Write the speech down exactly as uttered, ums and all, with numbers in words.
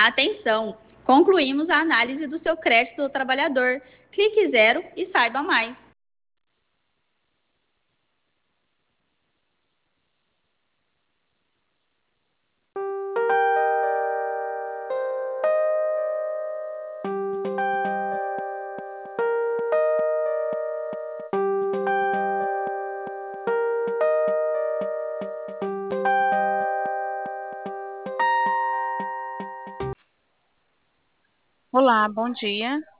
Atenção! Concluímos a análise do seu crédito do trabalhador. Clique zero e saiba mais. Olá, bom dia.